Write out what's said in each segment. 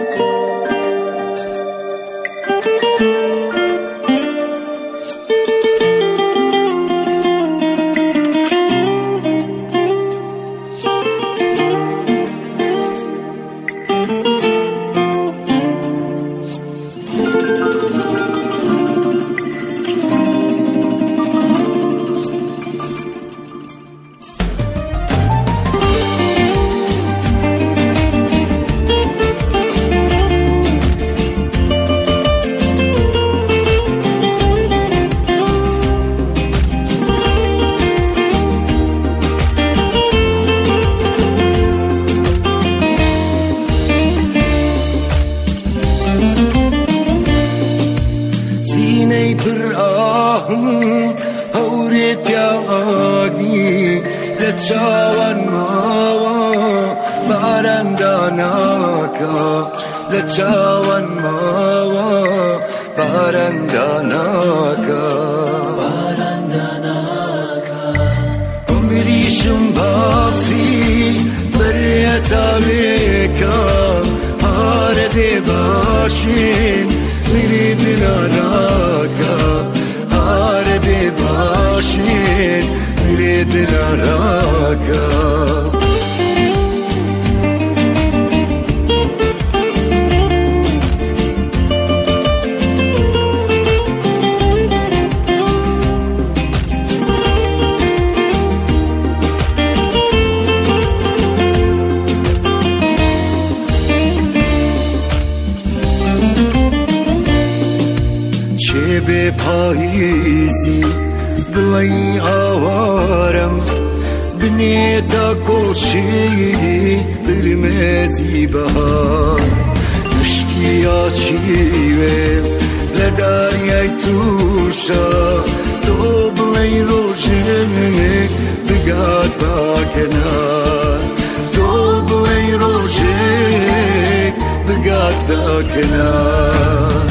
هوريت يا عادي لتشاور ماوا بارنداناكا لتشاور ماوا بارنداناكا عمريشم بافري بريتا بيكا هاربي باشين نريد نراكا هاربي باشين نريد نراكا به پاییزی دلی آوارم بنیتا کوشی قرمزی بهار نشتیا چیوه لداریای توشا تو بلی روشنه بگاد با کنار تو بلی روشنه بگاد تا کنار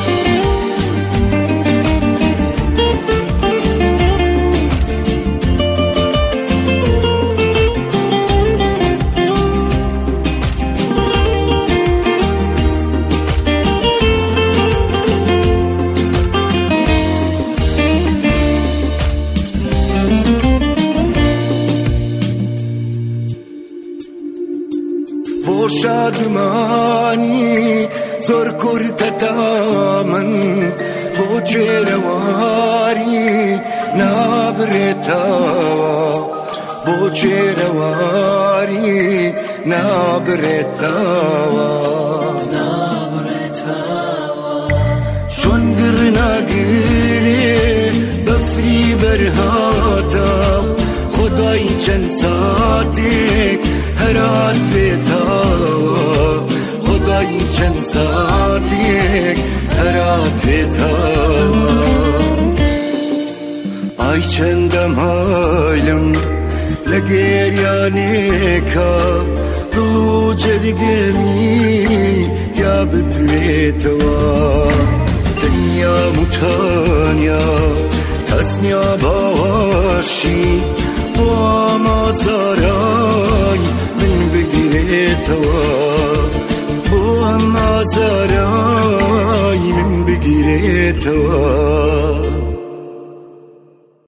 شادمانی زور کرتا من بو چیرواری نابرتاوا بو چیرواری نابرتاوا چون گرنا گیری بفری برهاتا خدای چند ساعتی هرات بتاوا خدای چند ساعتی هرات بتاوا ay çendem haylım لگریانیکا دلو جرگمی تیابت میتوا دنیا متانیا تسنیا باشی